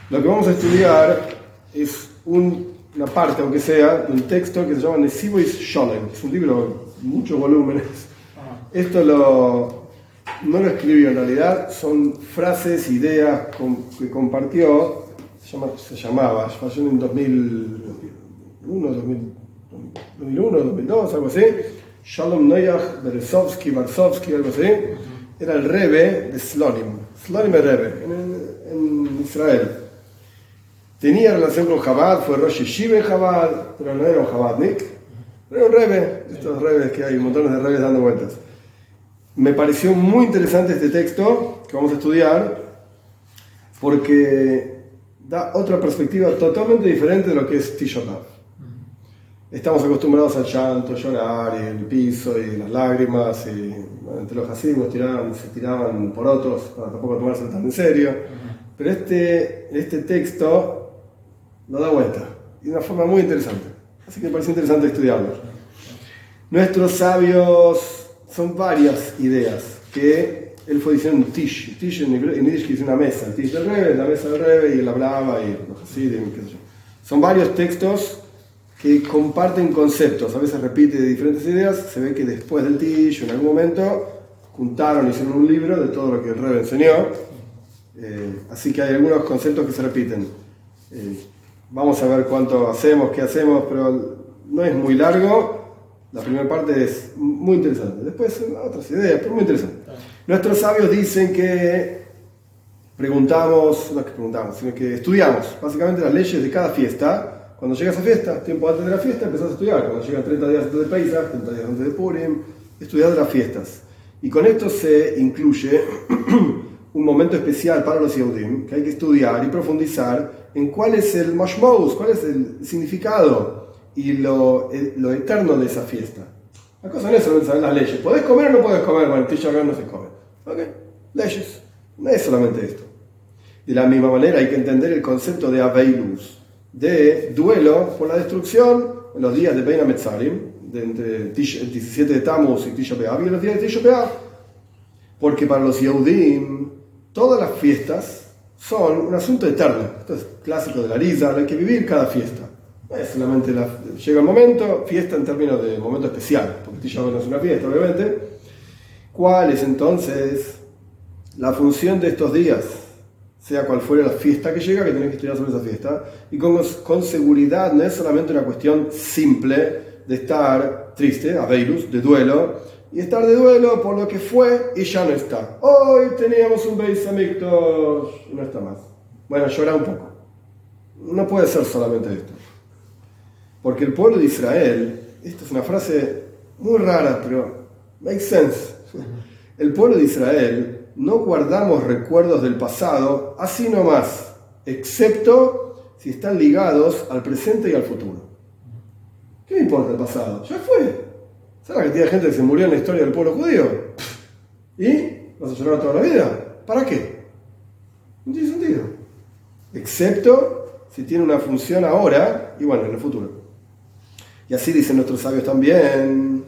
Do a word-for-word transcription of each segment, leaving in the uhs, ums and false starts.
Lo que vamos a estudiar es un, una parte, aunque sea, de un texto que se llama Nesivois Sholem. Es un libro de muchos volúmenes. Esto lo, no lo escribió en realidad, son frases, ideas com, que compartió, se, llama, se llamaba, falló en dos mil uno, dos mil uno, dos mil dos, algo así. Shalom Noyach Berezovsky, Varsovsky, algo así. Era el Rebbe de Slonim. Slonim es Rebbe, en, en Israel. Tenía relación con Chabad, fue Rosh Yeshiva en Chabad, pero no era un Chabadnik. Era un Rebbe, estos Rebbes que hay, montones de Rebbes dando vueltas. Me pareció muy interesante este texto que vamos a estudiar porque da otra perspectiva totalmente diferente de lo que es Tisha B'Av. Estamos acostumbrados al llanto, llorar, y el piso, y las lágrimas, y bueno, entre los hasidim tiraban, se tiraban por otros para tampoco tomarse tan en serio. Pero este, este texto lo da vuelta, y de una forma muy interesante. Así que me parece interesante estudiarlo. Nuestros sabios... Son varias ideas que él fue diciendo un tish. Tish en Yiddish que dice una mesa. El tish del Rebbe, la mesa del Rebbe y la Brava y los Hasidim, qué sé yo. Son varios textos que comparten conceptos. A veces repite diferentes ideas. Se ve que después del tish, en algún momento, juntaron y hicieron un libro de todo lo que el Rebbe enseñó. Eh, así que hay algunos conceptos que se repiten. Eh, vamos a ver cuánto hacemos, qué hacemos, pero no es muy largo. La primera parte es muy interesante. Después otras ideas, pero muy interesante. Nuestros sabios dicen que preguntamos, no es que preguntamos, sino que estudiamos básicamente las leyes de cada fiesta. Cuando llega esa fiesta, tiempo antes de la fiesta, empezás a estudiar. Cuando llegan treinta días antes de Pesach, treinta días antes de Purim, estudiar las fiestas. Y con esto se incluye un momento especial para los Yehudim, que hay que estudiar y profundizar en cuál es el mashmous, cuál es el significado y lo, lo eterno de esa fiesta. La cosa no es solamente saber las leyes. ¿Podés comer o no podés comer? Bueno, Tisha B'Av no se come. ¿Ok? Leyes. No es solamente esto. De la misma manera hay que entender el concepto de Aveilus, de duelo por la destrucción en los días de Bein HaMetzarim, de entre el diecisiete de Tammuz y Tisha B'Av, y los días de Tisha B'Av. Porque para los Yehudim, todas las fiestas son un asunto eterno. Esto es clásico de la Risa, hay que vivir cada fiesta. No es solamente la, llega el momento, fiesta en términos de momento especial, porque Tisha B'Av no es una fiesta, obviamente. ¿Cuál es entonces la función de estos días? Sea cual fuera la fiesta que llega, que tenés que estudiar sobre esa fiesta. Y con, con seguridad no es solamente una cuestión simple de estar triste, aveilus, de duelo, y estar de duelo por lo que fue y ya no está. Hoy teníamos un Beis Hamikdash y no está más. Bueno, llora un poco. No puede ser solamente esto. Porque el pueblo de Israel, esta es una frase muy rara, pero makes sense. El pueblo de Israel no guardamos recuerdos del pasado así nomás, excepto si están ligados al presente y al futuro. ¿Qué me importa el pasado? Ya fue. ¿Sabes la cantidad de gente que se murió en la historia del pueblo judío? ¿Y? ¿Vas a llorar toda la vida? ¿Para qué? No tiene sentido. Excepto si tiene una función ahora y bueno, en el futuro. Y así dicen nuestros sabios también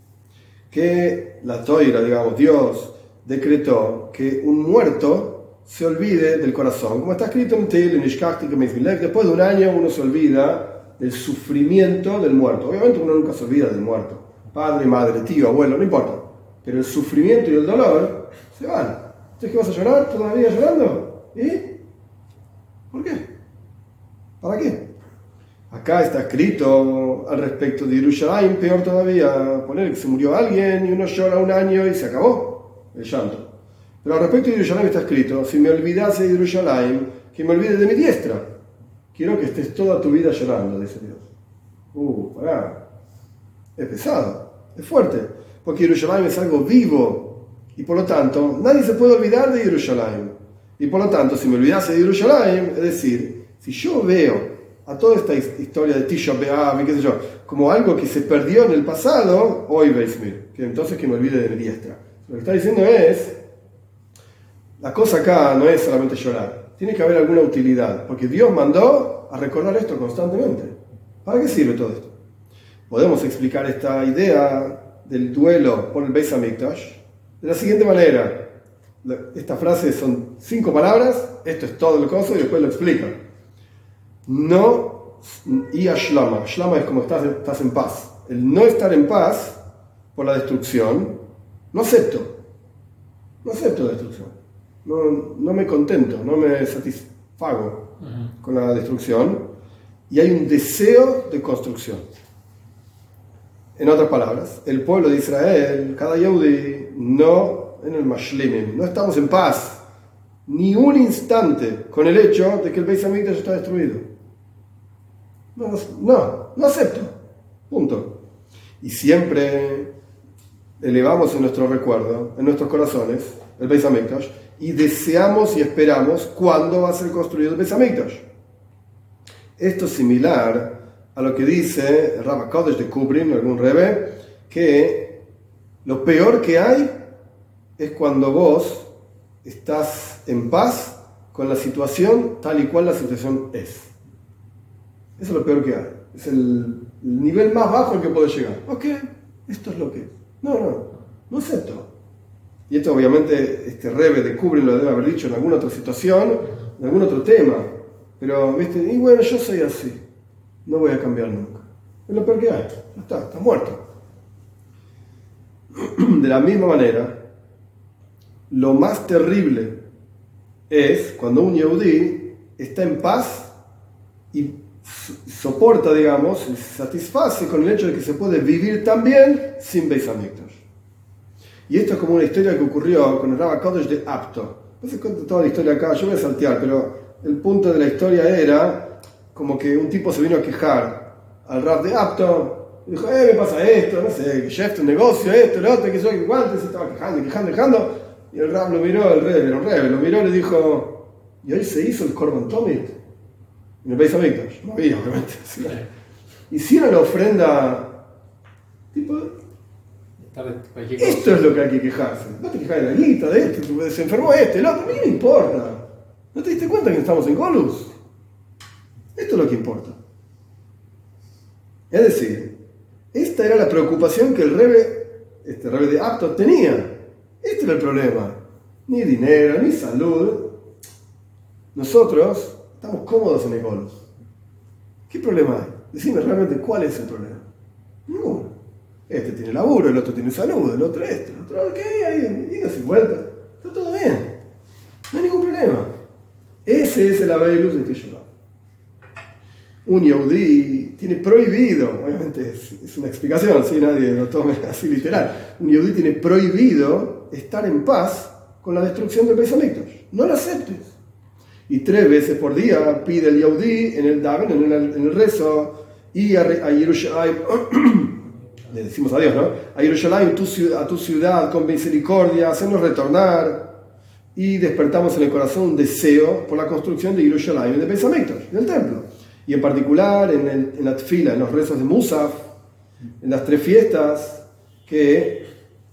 que la Toira, digamos, Dios decretó que un muerto se olvide del corazón. Como está escrito en Tehillim, después de un año uno se olvida del sufrimiento del muerto. Obviamente uno nunca se olvida del muerto. Padre, madre, tío, abuelo, no importa. Pero el sufrimiento y el dolor se van. ¿Entonces qué vas a llorar toda la vida llorando? ¿Y? ¿Por qué? ¿Para qué? Acá está escrito al respecto de Yerushalayim, peor todavía, poner que se murió alguien y uno llora un año y se acabó el llanto. Pero al respecto de Yerushalayim está escrito, si me olvidase de Yerushalayim, que me olvide de mi diestra. Quiero que estés toda tu vida llorando, dice Dios. Uh, pará. Es pesado, es fuerte, porque Yerushalayim es algo vivo y por lo tanto nadie se puede olvidar de Yerushalayim. Y por lo tanto, si me olvidase de Yerushalayim, es decir, si yo veo a toda esta historia de Tisha B'Av y qué sé yo, como algo que se perdió en el pasado, hoy veis, que entonces que me olvide de mi diestra. Lo que está diciendo es, la cosa acá no es solamente llorar, tiene que haber alguna utilidad, porque Dios mandó a recordar esto constantemente. ¿Para qué sirve todo esto? Podemos explicar esta idea del duelo por el Beis Hamikdash de la siguiente manera. esta frase son cinco palabras, esto es todo el coso y después lo explica. No, y ashlama. Ashlama es como estás, estás en paz. El no estar en paz por la destrucción, no acepto. No acepto la destrucción. No, no me contento, no me satisfago uh-huh. con la destrucción. Y hay un deseo de construcción. En otras palabras, el pueblo de Israel, cada Yehudi, no en el Mashlimim, no estamos en paz ni un instante con el hecho de que el Beis Hamikdash está destruido. No, no, no acepto. Punto. Y siempre elevamos en nuestro recuerdo, en nuestros corazones, el Beis Hamikdash, y deseamos y esperamos cuándo va a ser construido el Beis Hamikdash. Esto es similar a lo que dice el Rav Kodesh de Kubrin, algún Rebbe, que lo peor que hay es cuando vos estás en paz con la situación tal y cual la situación es. Eso es lo peor que hay. Es el, el nivel más bajo al que puedo llegar. Ok, esto es lo que es. No, no, no acepto. Y esto obviamente este Rebbe de Kubrin lo debe haber dicho en alguna otra situación, en algún otro tema. Pero, ¿viste? Y bueno, yo soy así. No voy a cambiar nunca. Es lo peor que hay. Ya está, está muerto. De la misma manera, lo más terrible es cuando un Yehudí está en paz y soporta, digamos, se satisface con el hecho de que se puede vivir también sin Beis Hamikdash. Y esto es como una historia que ocurrió con el Rav Kodesh de Apto. No se cuenta toda la historia acá, yo voy a saltear, pero el punto de la historia era como que un tipo se vino a quejar al Rav de Apto, y dijo, eh, me pasa esto, no sé, chef, un negocio, esto, lo otro, que yo, que guantes, se estaba quejando, quejando, quejando, y el Rav lo miró, el Rebbe, el Rebbe, lo miró y le dijo, ¿y hoy se hizo el Korban Tomit? En el Beis Hamikdash, no había, obviamente. Sí. Hicieron la ofrenda, tipo, esto es lo que hay que quejarse, no te quejas de la guita, de esto, se enfermó este, el otro, a mí no me importa. ¿No te diste cuenta que estamos en Golus? Esto es lo que importa. Es decir, esta era la preocupación que el Rebbe, este Rebbe de Apto tenía. Este era el problema. Ni dinero, ni salud. Nosotros estamos cómodos en el Golus. ¿Qué problema hay? Decime realmente cuál es el problema. Ninguno. Este tiene laburo, el otro tiene salud, el otro esto, el otro ¿qué hay? Dígase vuelta. Está todo bien. No hay ningún problema. Ese es el Aveilus de Teshuvah. Un Yehudí tiene prohibido, obviamente es, es una explicación, si nadie lo tome así literal, un Yehudí tiene prohibido estar en paz con la destrucción del Beis Hamikdash. No lo aceptes. Y tres veces por día pide el Yehudí en el Daven, en el, en el rezo, y a, a Yerushalayim, le decimos adiós, ¿no? A Yerushalayim, tu ciudad, a tu ciudad con misericordia, hacernos retornar. Y despertamos en el corazón un deseo por la construcción de Yerushalayim, del Beis Hamikdash, del templo. Y en particular en, el, en la tefila, en los rezos de Musaf, en las tres fiestas, que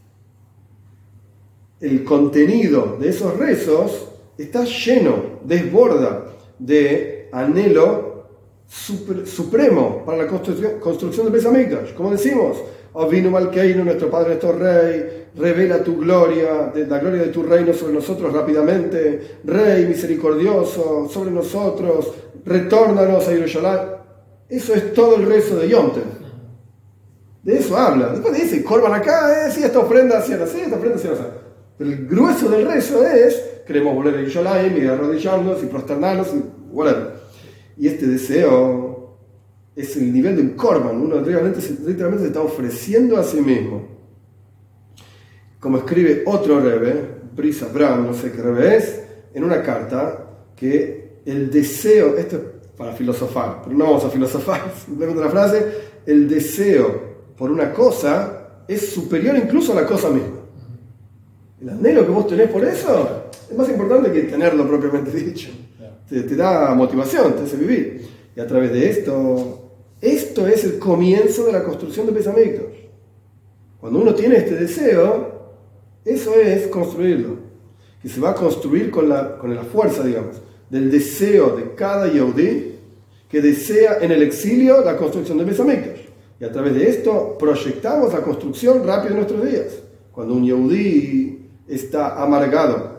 el contenido de esos rezos está lleno, desborda de anhelo super, supremo para la construcción, construcción del Beis Hamikdash. Como decimos, Avinu Malkeinu, nuestro Padre, nuestro Rey, revela tu gloria, de, la gloria de tu reino sobre nosotros rápidamente, Rey misericordioso sobre nosotros, retórnanos a Yerushalayim. Eso es todo el rezo de Yom Tov. De eso habla. Después dice, Korban acá, eh, sí, esta ofrenda hacia así, esta ofrenda hacia así. Pero el grueso del rezo es, queremos volver a Yerushalayim y arrodillarnos y prosternarnos y whatever. Y este deseo es el nivel de un Korban. Uno realmente, literalmente se está ofreciendo a sí mismo. Como escribe otro Rebbe, Brisa Brown, no sé qué Rebbe es, en una carta, que el deseo, esto es para filosofar, pero no vamos a filosofar, simplemente una frase, el deseo por una cosa es superior incluso a la cosa misma. El anhelo que vos tenés por eso es más importante que tenerlo propiamente dicho. Te, te da motivación, te hace vivir. Y a través de esto, esto es el comienzo de la construcción de Beis Hamikdash. Cuando uno tiene este deseo, eso es construirlo, que se va a construir con la, con la fuerza, digamos, del deseo de cada Yehudí que desea en el exilio la construcción del Beis Hamikdash. Y a través de esto proyectamos la construcción rápida en nuestros días. Cuando un Yehudí está amargado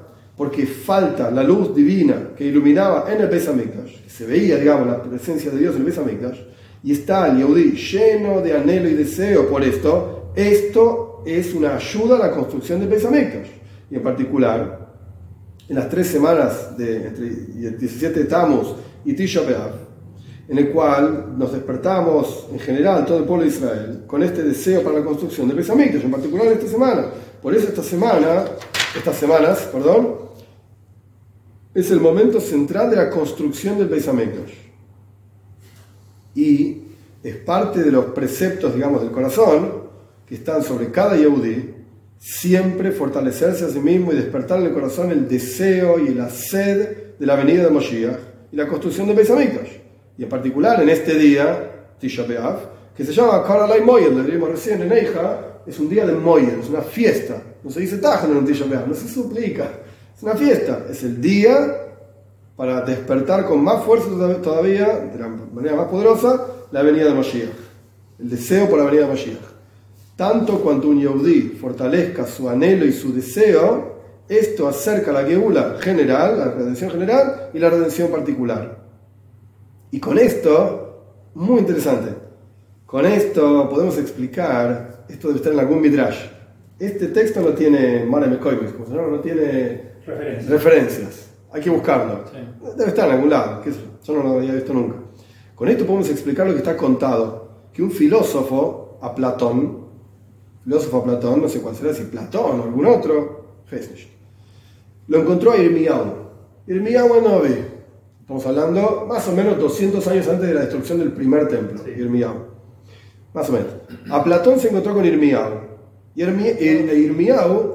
porque falta la luz divina que iluminaba en el Beis Hamikdash, que se veía, digamos, la presencia de Dios en el Beis Hamikdash, y está el Yehudí lleno de anhelo y deseo por esto. Esto es una ayuda a la construcción del Beis Hamikdash. Y en particular, en las tres semanas de entre el diecisiete de Tammuz y Tisha B'Av, en el cual nos despertamos en general, todo el pueblo de Israel, con este deseo para la construcción del Beis Hamikdash, en particular esta semana. Por eso esta semana, estas semanas, perdón, es el momento central de la construcción del Beis Hamikdash. Y es parte de los preceptos, digamos, del corazón, que están sobre cada Yehudí, siempre fortalecerse a sí mismo y despertar en el corazón el deseo y la sed de la venida de Moshiach y la construcción del Beis Hamikdash. Y en particular en este día, Tisha B'Av, que se llama Karalai Moyed, lo dijimos recién en Eija, es un día de Moyed, es una fiesta. No se dice Tajan en Tisha B'Av, no se suplica. Es una fiesta, es el día para despertar con más fuerza todavía, de la manera más poderosa, la venida de Moshiach. El deseo por la venida de Moshiach. Tanto cuanto un Yehudí fortalezca su anhelo y su deseo, esto acerca la Geula general, la redención general y la redención particular. Y con esto, muy interesante, con esto podemos explicar, esto debe estar en algún midrash. Este texto no tiene Mare Mekoimis, como se llama, no tiene referencias. referencias. Hay que buscarlo. Sí. Debe estar en algún lado, yo no lo había visto nunca. Con esto podemos explicar lo que está contado, que un filósofo, a Platón, filósofo a Platón, no sé cuál será, si Platón o algún otro, lo encontró a Irmiyahu. Irmiyahu en Novi. Estamos hablando más o menos doscientos años antes de la destrucción del primer templo, sí. Irmiyahu. Más o menos. A Platón se encontró con Irmiyahu. Y Irmiyahu...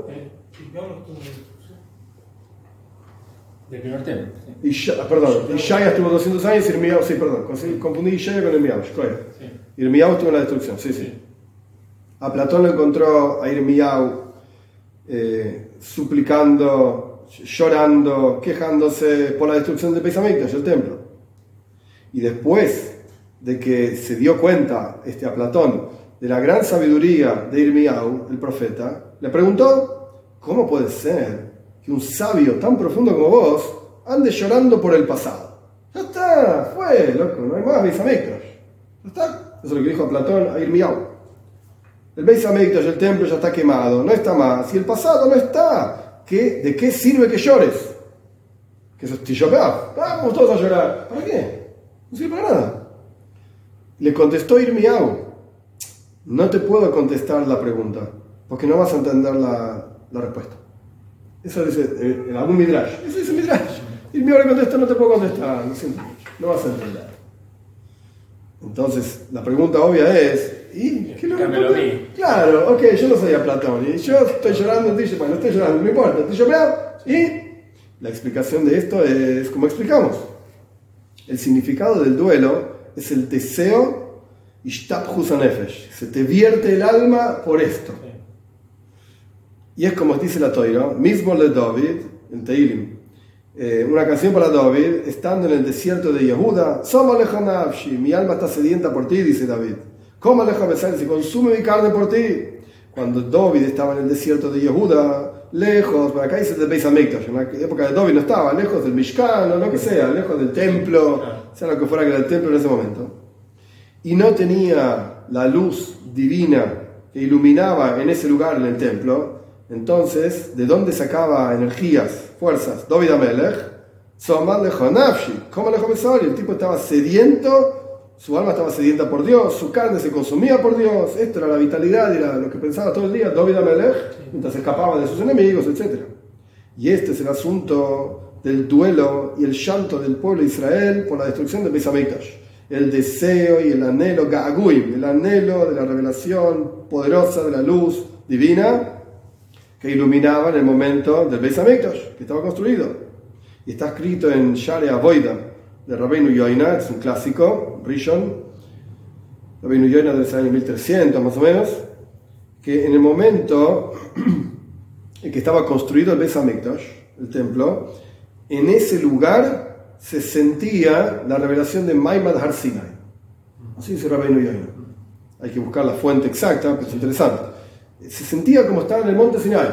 Del primer templo. Sí. Isha, perdón, Ishaya estuvo doscientos años y Irmiyahu, sí, perdón, confundí Ishaya con Irmiyahu. Sí. Irmiyahu estuvo en la destrucción, sí, sí. sí. A Platón lo encontró a Irmiyahu eh, suplicando, llorando, quejándose por la destrucción del Beis Hamikdash, el templo. Y después de que se dio cuenta este, a Platón de la gran sabiduría de Irmiyahu, el profeta, le preguntó: ¿cómo puede ser que un sabio tan profundo como vos ande llorando por el pasado? Ya está, fue, loco, no hay más Beis Hamikdash. Ya está. Eso es lo que dijo a Platón a Irmiyahu. El Beis Hamikdash, el templo, ya está quemado, no está más. Y el pasado no está. ¿Qué? ¿De qué sirve que llores? Que eso es Tisha B'Av. Vamos todos a llorar. ¿Para qué? No sirve para nada. Le contestó Irmiyahu: no te puedo contestar la pregunta, porque no vas a entender la, la respuesta. Eso dice en algún midrash. Eso dice midrash. Irmiyahu le contestó: no te puedo contestar, lo siento mucho, no vas a entender. Entonces, la pregunta obvia es: ¿y qué lo que Claro, ok, yo no soy a Platón y yo estoy llorando en Tisha, bueno, estoy llorando, no importa, Tisha B'Av. Y la explicación de esto es como explicamos. El significado del duelo es el deseo Ishtabhus HaNefesh. Se te vierte el alma por esto. Y es como dice la Toira, Mizmor le David, en Teilim, eh, una canción para David, estando en el desierto de Yehuda: Soma lecha nafshi, mi alma está sedienta por ti, dice David. Coma lecha besar, se consume mi carne por ti. Cuando David estaba en el desierto de Yehuda, lejos, por acá dice del Beis Hamikdash, en la época de David no estaba, lejos del Mishkan o lo que sea, lejos del templo, sea lo que fuera que era el templo en ese momento, y no tenía la luz divina que iluminaba en ese lugar, en el templo. Entonces, ¿de dónde sacaba energías, fuerzas? David Amelech, Soma lecha nafshi, coma lecha besar, el tipo estaba sediento. Su alma estaba sedienta por Dios, su carne se consumía por Dios. Esto era la vitalidad, era lo que pensaba todo el día David Amelech, mientras escapaba de sus enemigos, etcétera. Y este es el asunto del duelo y el llanto del pueblo de Israel por la destrucción del Beis Hamikdash. El deseo y el anhelo Ga'aguim, el anhelo de la revelación poderosa de la luz divina que iluminaba en el momento del Beis Hamikdash, que estaba construido. Y está escrito en Share Avoida de Rabbeinu Yoina, es un clásico, Rishon, Rabbeinu Yoina del año mil trescientos más o menos, que en el momento en que estaba construido el Beis Hamikdash, el templo, en ese lugar se sentía la revelación de Maimad Har Sinai. Así dice Rabbeinu Yoina. Hay que buscar la fuente exacta, pero es interesante. Se sentía como estaba en el monte Sinai.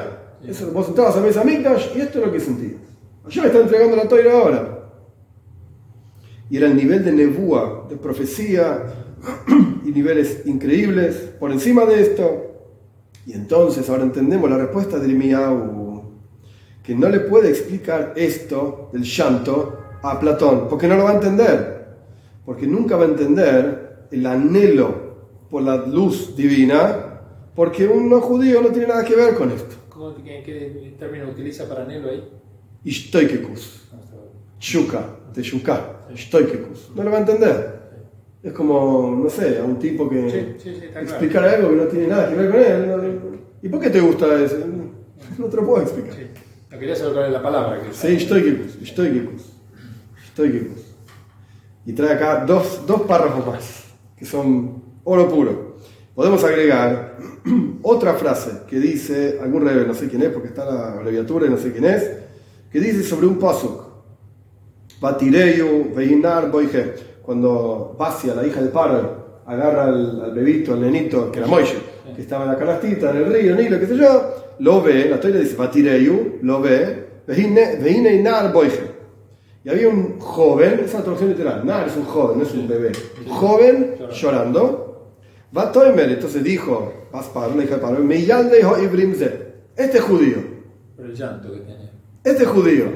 Eso, vos entrabas a Beis Hamikdash y esto es lo que sentías. Yo me está entregando la Torah ahora. Y era el nivel de nebúa, de profecía, y niveles increíbles por encima de esto. Y entonces ahora entendemos la respuesta de Irmiyahu, que no le puede explicar esto del llanto a Platón, porque no lo va a entender, porque nunca va a entender el anhelo por la luz divina, porque un no judío no tiene nada que ver con esto. ¿Qué, qué término utiliza para anhelo ahí? Ishtoikekus, Shuka, de Shuka, Ishtoikekus, no lo va a entender. Es como, no sé, a un tipo que sí, sí, sí, explicar claro. algo que no tiene nada que ver con él. ¿No? ¿Y por qué te gusta eso? No te lo puedo explicar. Sí. No quería saber cuál es la palabra. Que sí, Stoikikus, Stoikikus, Stoikikus. Y trae acá dos, dos párrafos más, que son oro puro. Podemos agregar otra frase que dice, algún rebbe, no sé quién es, porque está la abreviatura y no sé quién es, que dice sobre un pasuk. Batireyu, Veinar, Boige. Cuando Basia, la hija de Paro, agarra al, al bebito, al nenito, que era Moishe, que estaba en la canastita, en el río, Nilo, qué sé yo, lo ve, la historia dice, Batireyu, lo ve, Veine Nar Boige. Y había un joven, esa es la traducción literal, Nar es un joven, no es un bebé, un joven llorando. Va Toimer, entonces dijo, Paro, la hija de Paro, Meyalde ho Ibrimze, este es judío. Pero el llanto que tenía. Este es judío.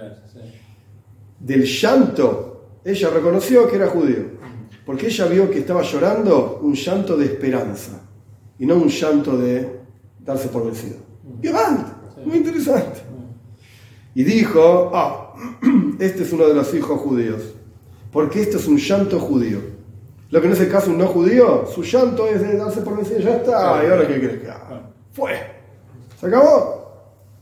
Del llanto, ella reconoció que era judío, porque ella vio que estaba llorando un llanto de esperanza y no un llanto de darse por vencido. ¡Qué muy interesante! Y dijo, ah, este es uno de los hijos judíos, porque esto es un llanto judío. Lo que no es el caso de un no judío, su llanto es de darse por vencido, ya está, y ahora qué crees que haga. Fue, se acabó,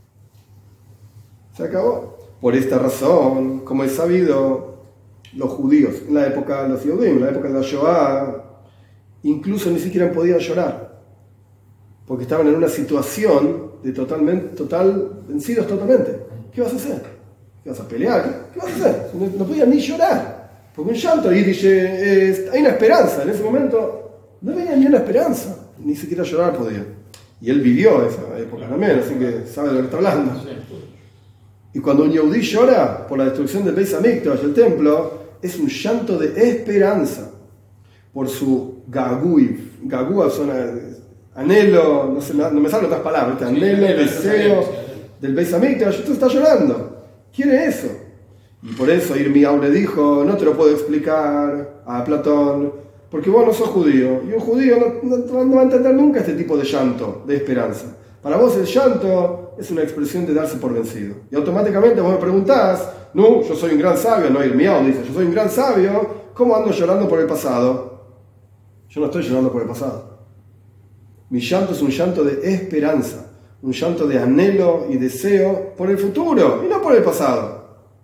se acabó. Por esta razón, como es sabido, los judíos, en la época de los Yehudim, en la época de la Shoah, incluso ni siquiera podían llorar, porque estaban en una situación de totalmente, total, vencidos totalmente. ¿Qué vas a hacer? ¿Qué vas a pelear? ¿Qué vas a hacer? No, no podían ni llorar, porque un llanto ahí dice, eh, hay una esperanza. En ese momento no había ni una esperanza, ni siquiera llorar podían. Y él vivió esa época también, así que sabe de lo que está hablando. Y cuando un Yehudí llora por la destrucción del Beis Hamikdash, el templo, es un llanto de esperanza por su gagui. Gagua son anhelo, no sé, no me salen otras palabras, anhelo, deseo del Beis Hamikdash. Tú estás llorando, quiere eso. Y por eso Irmiyahu le dijo, no te lo puedo explicar a Platón, porque vos no sos judío, y un judío no, no, no va a entender nunca este tipo de llanto, de esperanza. Para vos el llanto es una expresión de darse por vencido. Y automáticamente vos me preguntás, no, yo soy un gran sabio, no, Irmiyahu dice, yo soy un gran sabio, ¿cómo ando llorando por el pasado? Yo no estoy llorando por el pasado. Mi llanto es un llanto de esperanza, un llanto de anhelo y deseo por el futuro, y no por el pasado.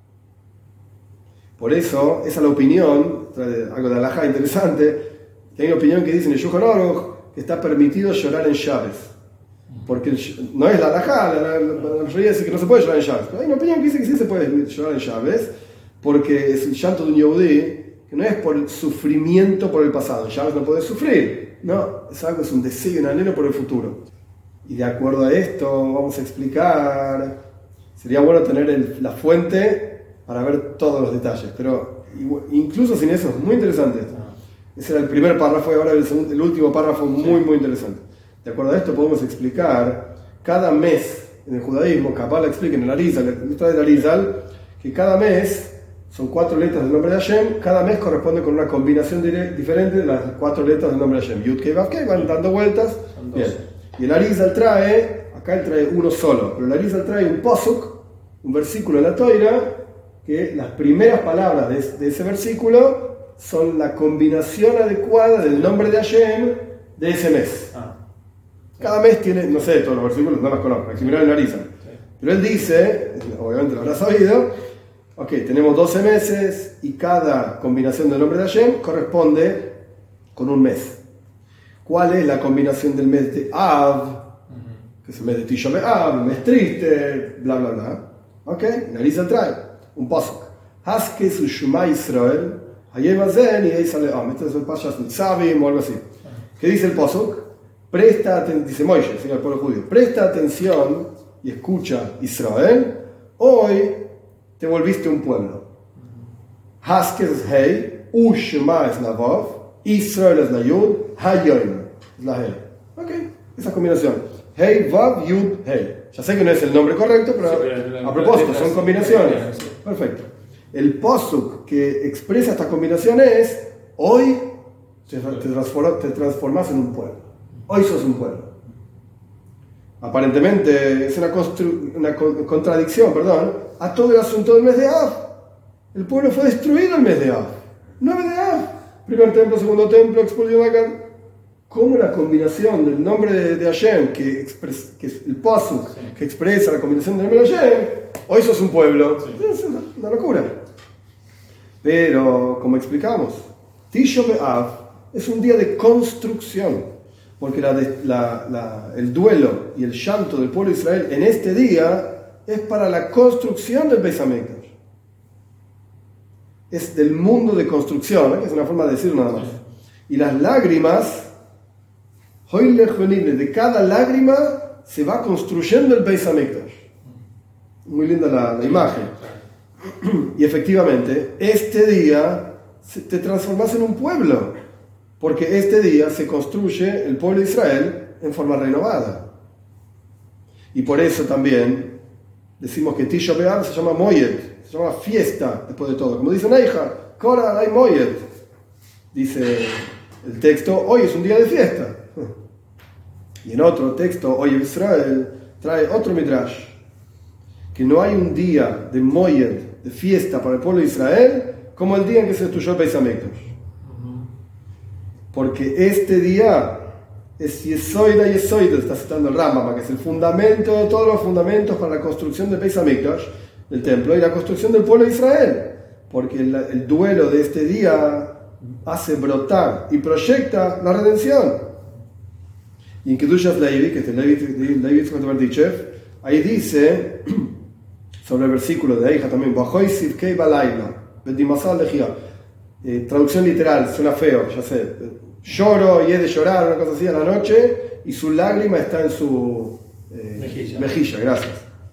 Por eso, esa es la opinión, algo de halajá interesante, que hay una opinión que dice en el Shulchan Aruch que está permitido llorar en llaves. Porque no es la halajá, la realidad es que no se puede llorar en llaves. Pero hay una opinión que dice que sí se puede llorar en llaves, porque es el llanto de un Yehudí, que no es por sufrimiento por el pasado. En llaves no puedes sufrir, no, es algo, es un deseo y un anhelo por el futuro. Y de acuerdo a esto, vamos a explicar, sería bueno tener el, la fuente para ver todos los detalles, pero incluso sin eso es muy interesante esto. Ese era el primer párrafo y ahora el, segundo, el último párrafo muy muy interesante. De acuerdo a esto podemos explicar cada mes en el judaísmo, Kabbalah explica en el Arizal, el trae el Arizal, que cada mes son cuatro letras del nombre de Hashem, cada mes corresponde con una combinación diferente de las cuatro letras del nombre de Hashem. Yud Kei Vav Kei van dando vueltas. Bien. Y el Arizal trae, acá él trae uno solo, pero el Arizal trae un posuk, un versículo en la Toira, que las primeras palabras de, de ese versículo son la combinación adecuada del nombre de Hashem de ese mes. Ah. Cada mes tiene, no sé, todos los versículos no los conozco, hay que mirar en la Arizal. Pero él dice, obviamente lo habrá sabido, ok, tenemos doce meses y cada combinación del nombre de Hashem corresponde con un mes. ¿Cuál es la combinación del mes de Av? Que es el mes de Tisha B'Av, el mes triste, bla bla bla. Ok, en Arizal trae un pasuk. Haske su Shema Israel, Hayem Azen y Eis Aleam. Este es el Pashas Nitzavim o algo así. ¿Qué dice el pasuk? Presta atención, dice Moisés, el pueblo judío, presta atención y escucha Israel, hoy te volviste un pueblo. Hasker es Hey, Ushma es la Vav, Israel es la Yud, Hayoim es la Hey. Ok, esa combinación. Hey, Vav, Yud, Hey. Ya sé que no es el nombre correcto, pero, sí, pero a propósito, son combinaciones. Sí. Perfecto. El posuk que expresa esta combinación es: hoy te, te, transform, te transformas en un pueblo. Hoy sos un pueblo. Aparentemente es una, constru, una contradicción, perdón, a todo el asunto del mes de Av. El pueblo fue destruido el mes de Av. nueve de Av. Primer templo, segundo templo, expulsión de acá. ¿Cómo la combinación del nombre de, de Hashem, que, expres, que es el posuk, sí, que expresa la combinación del nombre de Hashem, hoy sos un pueblo? Sí. Es una, una locura. Pero, como explicamos, Tisha B'Av es un día de construcción, porque la, la, la, el duelo y el llanto del pueblo de Israel en este día es para la construcción del Beis Hamikdash. Es del mundo de construcción, ¿eh? Es una forma de decir nada más. Y las lágrimas, de cada lágrima se va construyendo el Beis Hamikdash. Muy linda la, la imagen. Y efectivamente, este día te transformas en un pueblo, porque este día se construye el pueblo de Israel en forma renovada. Y por eso también decimos que Tisha B'Av se llama Moyed, se llama fiesta después de todo. Como dice Neija, Kora hay Moyed. Dice el texto, hoy es un día de fiesta. Y en otro texto, hoy Israel trae otro midrash, que no hay un día de Moyed, de fiesta para el pueblo de Israel, como el día en que se destruyó el Beis Hamikdash. Porque este día es Yesoida Yesoida, está citando el Rambam, que es el fundamento de todos los fundamentos para la construcción del Beis Hamikdash, del templo, y la construcción del pueblo de Israel. Porque el, el duelo de este día hace brotar y proyecta la redención. Y en Kedushas Levi, que es el Levi Tzchak Berdichev, ahí dice, sobre el versículo de Eija también, Bajoy Sivkei Balayla, Bedimasal Lejía. Eh, traducción literal, suena feo, ya sé. Lloro y he de llorar, una cosa así a la noche, y su lágrima está en su eh, mejilla. mejilla. Gracias.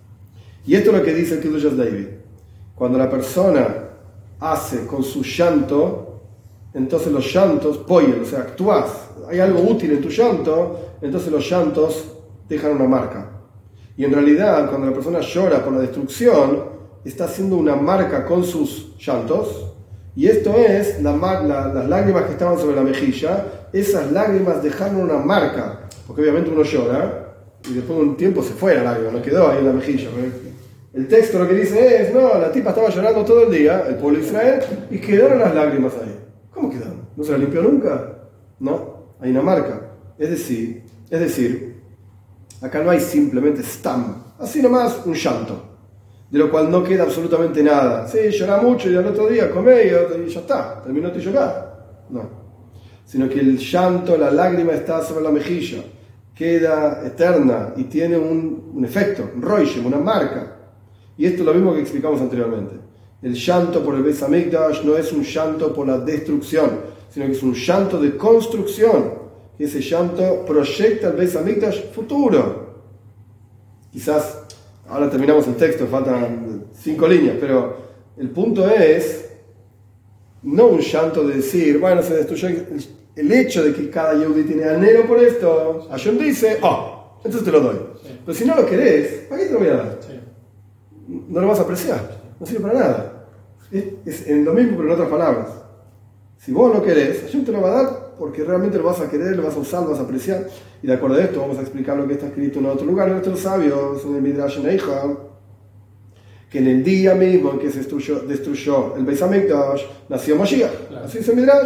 Y esto es lo que dice el Kedushas Levi. Cuando la persona hace con su llanto, entonces los llantos, poyen, o sea, actúas, hay algo útil en tu llanto, entonces los llantos dejan una marca. Y en realidad, cuando la persona llora por la destrucción, está haciendo una marca con sus llantos, y esto es la, la, las lágrimas que estaban sobre la mejilla. Esas lágrimas dejaron una marca, porque obviamente uno llora, y después de un tiempo se fue la lágrima, no quedó ahí en la mejilla. El texto lo que dice es, no, la tipa estaba llorando todo el día, el pueblo de Israel, y quedaron las lágrimas ahí. ¿Cómo quedaron? ¿No se la limpió nunca? No, hay una marca. Es decir, es decir, acá no hay simplemente stam, así nomás un llanto, de lo cual no queda absolutamente nada. Sí, llorá mucho y al otro día comé y ya está, terminó de llorar. No, sino que el llanto, la lágrima está sobre la mejilla, queda eterna y tiene un, un efecto, un roishem, una marca. Y esto es lo mismo que explicamos anteriormente. El llanto por el Beis Hamikdash no es un llanto por la destrucción, sino que es un llanto de construcción. Y ese llanto proyecta el Beis Hamikdash futuro. Quizás ahora terminamos el texto, faltan cinco líneas, pero el punto es no un llanto de decir, bueno, se destruyó el, el hecho de que cada Yehudi tiene anhelo por esto. Hashem dice, oh, entonces te lo doy. Sí. Pero si no lo querés, ¿para qué te lo voy a dar? Sí. No lo vas a apreciar, no sirve para nada. Es, es en lo mismo, pero en otras palabras. Si vos lo querés, Hashem te lo va a dar porque realmente lo vas a querer, lo vas a usar, lo vas a apreciar. Y de acuerdo a esto, vamos a explicar lo que está escrito en otro lugar, en nuestros sabios, en el Midrash Neija, que en el día mismo en que se destruyó, destruyó el Beis Hamikdash, nació Mashiach. Claro. Así dice el Midrash.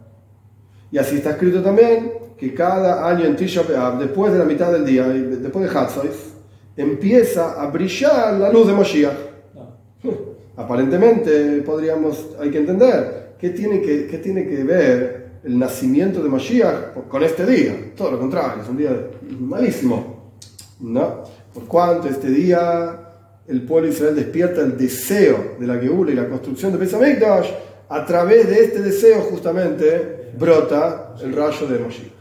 Y así está escrito también que cada año en Tisha B'Av, después de la mitad del día, después de Hatzois, empieza a brillar la luz de Mashiach. No. Aparentemente, podríamos, hay que entender, ¿qué tiene que, qué tiene que ver el nacimiento de Mashiach con este día? Todo lo contrario, es un día malísimo, ¿no? Por cuanto este día el pueblo de Israel despierta el deseo de la Geula y la construcción de Beis Hamikdash, a través de este deseo justamente brota el rayo de Mashiach.